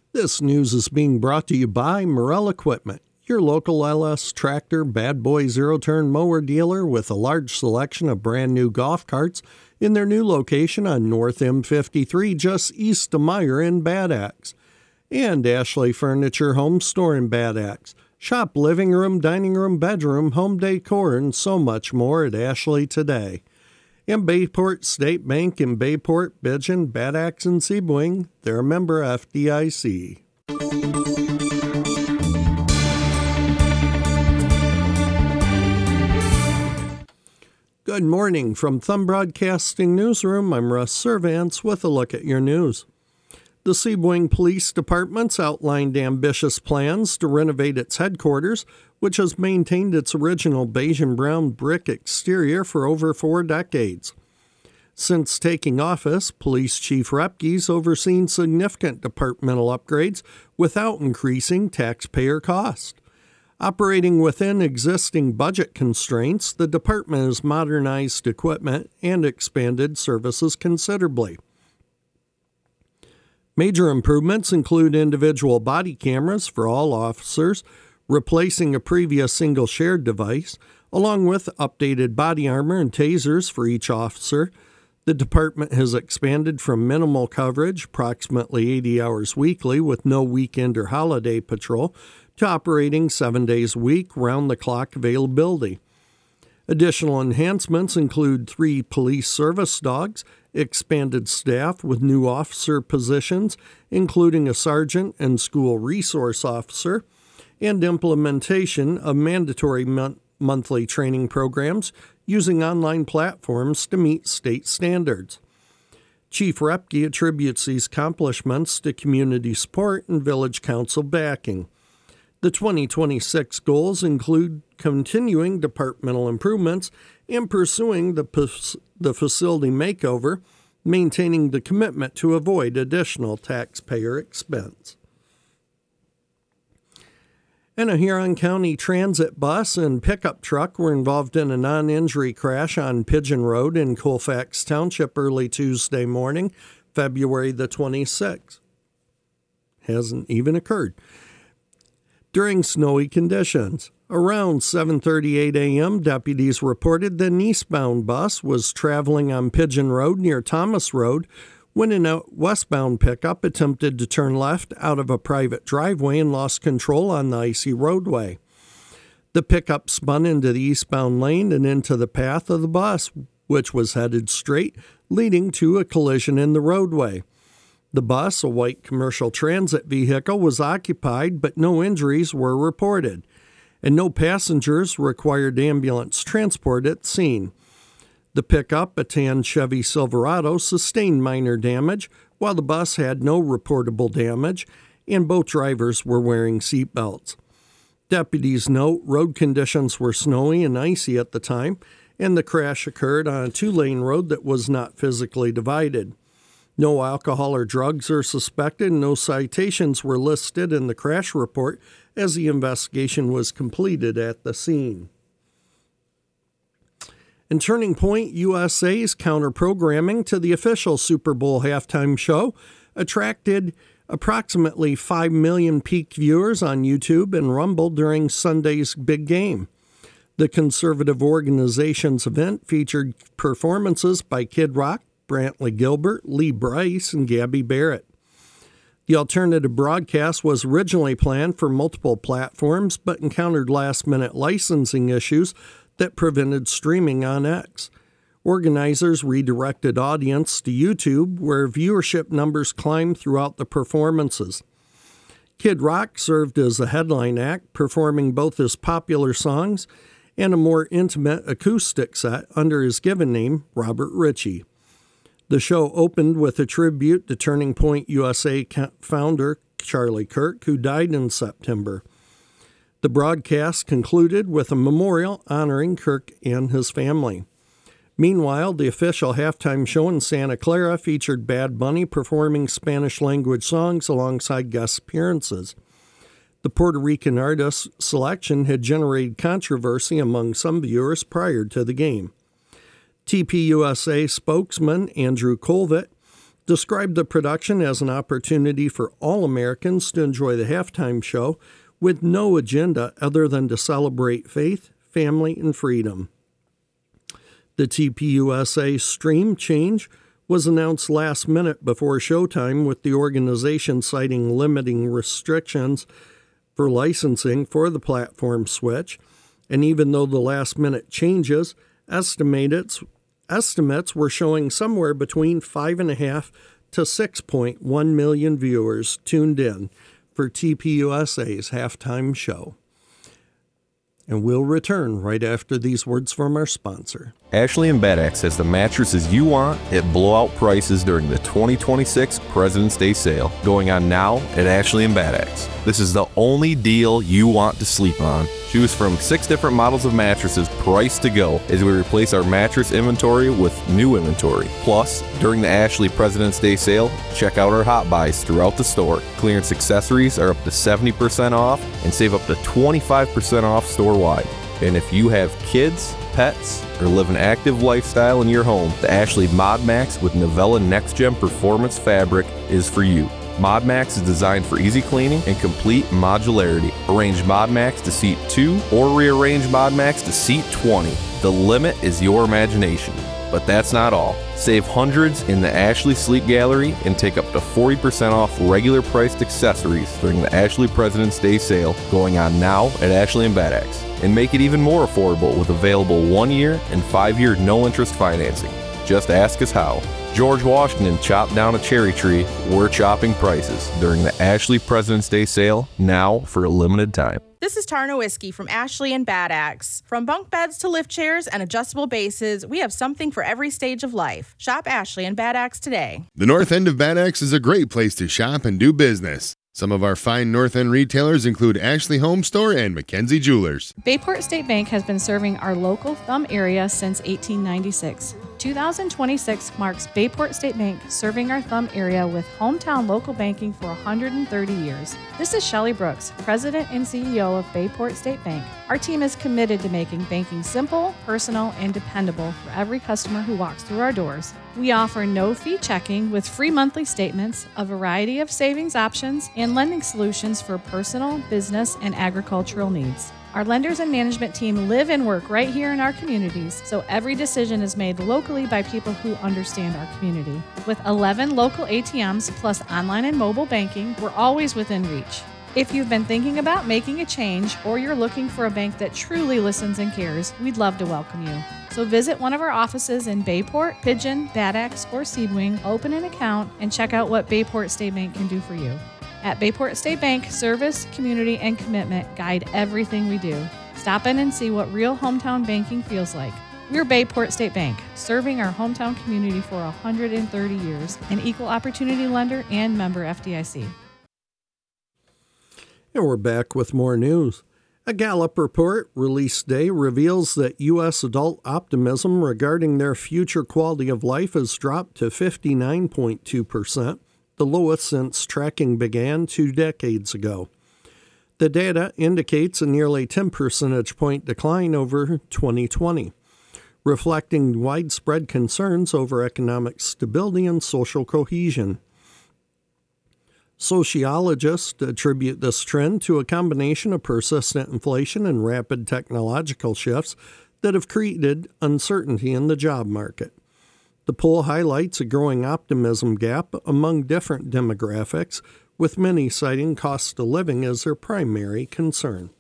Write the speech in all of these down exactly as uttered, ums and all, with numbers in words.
This news is being brought to you by Morel Equipment, your local L S Tractor Bad Boy zero-turn mower dealer with a large selection of brand new golf carts in their new location on North M fifty-three just east of Meyer in Bad Axe. And Ashley Furniture Home Store in Bad Axe. Shop living room, dining room, bedroom, home decor, and so much more at Ashley today. And Bayport State Bank in Bayport, Bidgeon, Bad Axe, and Seaboing. They're a member F D I C. Good morning from Thumb Broadcasting Newsroom. I'm Russ Servants with a look at your news. The Seaboing Police Department's outlined ambitious plans to renovate its headquarters, which has maintained its original beige and brown brick exterior for over four decades. Since taking office, Police Chief Repke's overseen significant departmental upgrades without increasing taxpayer cost. Operating within existing budget constraints, the department has modernized equipment and expanded services considerably. Major improvements include individual body cameras for all officers, replacing a previous single shared device, along with updated body armor and tasers for each officer. The department has expanded from minimal coverage, approximately eighty hours weekly with no weekend or holiday patrol, to operating seven days a week, round-the-clock availability. Additional enhancements include three police service dogs, expanded staff with new officer positions, including a sergeant and school resource officer, and implementation of mandatory mon- monthly training programs using online platforms to meet state standards. Chief Repke attributes these accomplishments to community support and village council backing. The twenty twenty-six goals include continuing departmental improvements and pursuing the, the facility makeover, maintaining the commitment to avoid additional taxpayer expense. And a Huron County Transit bus and pickup truck were involved in a non-injury crash on Pigeon Road in Colfax Township early Tuesday morning, February the twenty-sixth. Hasn't even occurred. During snowy conditions. Around seven thirty-eight a.m., deputies reported that an eastbound bus was traveling on Pigeon Road near Thomas Road when a westbound pickup attempted to turn left out of a private driveway and lost control on the icy roadway. The pickup spun into the eastbound lane and into the path of the bus, which was headed straight, leading to a collision in the roadway. The bus, a white commercial transit vehicle, was occupied, but no injuries were reported, and no passengers required ambulance transport at the scene. The pickup, a tan Chevy Silverado, sustained minor damage, while the bus had no reportable damage, and both drivers were wearing seatbelts. Deputies note road conditions were snowy and icy at the time, and the crash occurred on a two-lane road that was not physically divided. No alcohol or drugs are suspected, and no citations were listed in the crash report as the investigation was completed at the scene. And Turning Point U S A's counter-programming to the official Super Bowl halftime show attracted approximately five million peak viewers on YouTube and Rumble during Sunday's big game. The conservative organization's event featured performances by Kid Rock, Brantley Gilbert, Lee Brice, and Gabby Barrett. The alternative broadcast was originally planned for multiple platforms, but encountered last-minute licensing issues that prevented streaming on X. Organizers redirected audience to YouTube, where viewership numbers climbed throughout the performances. Kid Rock served as a headline act, performing both his popular songs and a more intimate acoustic set under his given name, Robert Ritchie. The show opened with a tribute to Turning Point U S A founder Charlie Kirk, who died in September. The broadcast concluded with a memorial honoring Kirk and his family. Meanwhile, the official halftime show in Santa Clara featured Bad Bunny performing Spanish-language songs alongside guest appearances. The Puerto Rican artist's selection had generated controversy among some viewers prior to the game. T P U S A spokesman Andrew Colvett described the production as an opportunity for all Americans to enjoy the halftime show with no agenda other than to celebrate faith, family, and freedom. The T P U S A stream change was announced last minute before showtime, with the organization citing limiting restrictions for licensing for the platform switch. And even though the last-minute changes, estimates, estimates were showing somewhere between five point five to six point one million viewers tuned in for T P U S A's halftime show. And we'll return right after these words from our sponsor. Ashley and Bad Axe has the mattresses you want at blowout prices during the twenty twenty-six President's Day sale going on now at Ashley and Bad Axe. This is the only deal you want to sleep on. Choose from six different models of mattresses priced to go as we replace our mattress inventory with new inventory. Plus, during the Ashley President's Day sale, check out our hot buys throughout the store. Clearance accessories are up to seventy percent off and save up to twenty-five percent off store-wide. And if you have kids, pets, or live an active lifestyle in your home, the Ashley ModMax with Novella Next Gen Performance Fabric is for you. ModMax is designed for easy cleaning and complete modularity. Arrange ModMax to seat two or rearrange ModMax to seat twenty. The limit is your imagination. But that's not all. Save hundreds in the Ashley Sleep Gallery and take up to forty percent off regular priced accessories during the Ashley President's Day sale going on now at Ashley and Bad Axe. And make it even more affordable with available one-year and five-year no-interest financing. Just ask us how. George Washington chopped down a cherry tree. We're chopping prices during the Ashley President's Day sale now for a limited time. This is Tarna Whiskey from Ashley and Bad Axe. From bunk beds to lift chairs and adjustable bases, we have something for every stage of life. Shop Ashley and Bad Axe today. The North End of Bad Axe is a great place to shop and do business. Some of our fine North End retailers include Ashley Home Store and Mackenzie Jewelers. Bayport State Bank has been serving our local Thumb area since eighteen ninety-six. two thousand twenty-six marks Bayport State Bank serving our Thumb area with hometown local banking for one hundred thirty years. This is Shelley Brooks, President and C E O of Bayport State Bank. Our team is committed to making banking simple, personal, and dependable for every customer who walks through our doors. We offer no-fee checking with free monthly statements, a variety of savings options, and lending solutions for personal, business, and agricultural needs. Our lenders and management team live and work right here in our communities, so every decision is made locally by people who understand our community. With eleven local A T Ms plus online and mobile banking, we're always within reach. If you've been thinking about making a change or you're looking for a bank that truly listens and cares, we'd love to welcome you. So visit one of our offices in Bayport, Pigeon, Bad Axe, or Sebring, open an account, and check out what Bayport State Bank can do for you. At Bayport State Bank, service, community, and commitment guide everything we do. Stop in and see what real hometown banking feels like. We're Bayport State Bank, serving our hometown community for one hundred thirty years, an equal opportunity lender and member F D I C. And we're back with more news. A Gallup report released today reveals that U S adult optimism regarding their future quality of life has dropped to fifty-nine point two percent, the lowest since tracking began two decades ago. The data indicates a nearly ten percentage point decline over twenty twenty, reflecting widespread concerns over economic stability and social cohesion. Sociologists attribute this trend to a combination of persistent inflation and rapid technological shifts that have created uncertainty in the job market. The poll highlights a growing optimism gap among different demographics, with many citing cost of living as their primary concern.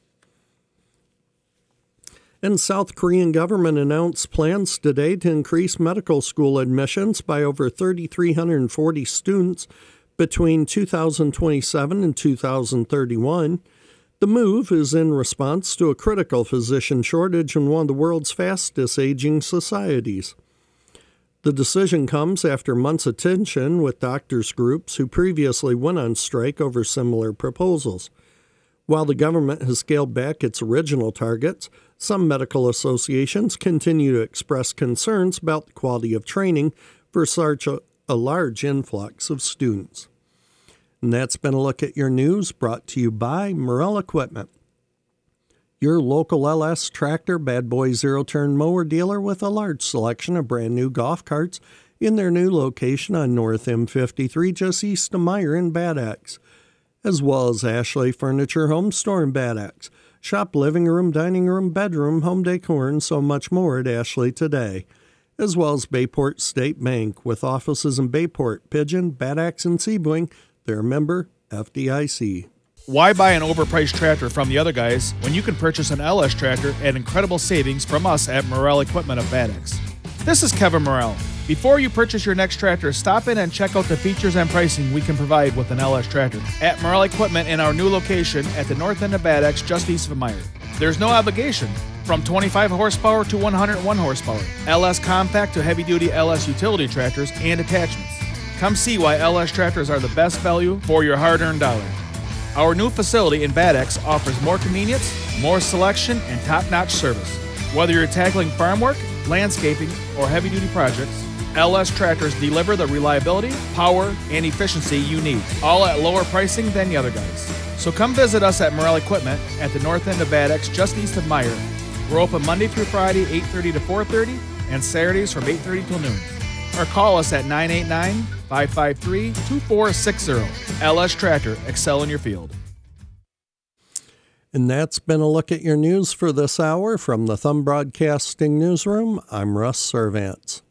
And South Korean government announced plans today to increase medical school admissions by over three thousand three hundred forty students between two thousand twenty-seven and two thousand thirty-one. The move is in response to a critical physician shortage in one of the world's fastest aging societies. The decision comes after months of tension with doctors' groups who previously went on strike over similar proposals. While the government has scaled back its original targets, some medical associations continue to express concerns about the quality of training for such a, a large influx of students. And that's been a look at your news brought to you by Morrell Equipment, your local L S tractor, bad boy zero-turn mower dealer with a large selection of brand new golf carts in their new location on North M fifty-three, just east of Meyer in Bad Axe, as well as Ashley Furniture Home Store in Bad Axe. Shop living room, dining room, bedroom, home decor, and so much more at Ashley today, as well as Bayport State Bank with offices in Bayport, Pigeon, Bad Axe, and Sebring. They're a member F D I C. Why buy an overpriced tractor from the other guys when you can purchase an L S tractor at incredible savings from us at Morrell Equipment of Bad Axe? This is Kevin Morrell. Before you purchase your next tractor, stop in and check out the features and pricing we can provide with an L S tractor at Morrell Equipment in our new location at the north end of Bad Axe, just east of Meyer. There's no obligation. From twenty-five horsepower to one hundred one horsepower, L S compact to heavy-duty L S utility tractors and attachments. Come see why L S tractors are the best value for your hard-earned dollar. Our new facility in Bad Axe offers more convenience, more selection, and top-notch service. Whether you're tackling farm work, landscaping, or heavy-duty projects, L S tractors deliver the reliability, power, and efficiency you need, all at lower pricing than the other guys. So come visit us at Morrell Equipment at the north end of Bad Axe, just east of Meyer. We're open Monday through Friday, eight thirty to four thirty, and Saturdays from eight thirty till noon. Or call us at nine eight nine, five five three, two four six zero. L S Tractor, excel in your field. And that's been a look at your news for this hour from the Thumb Broadcasting Newsroom. I'm Russ Servants.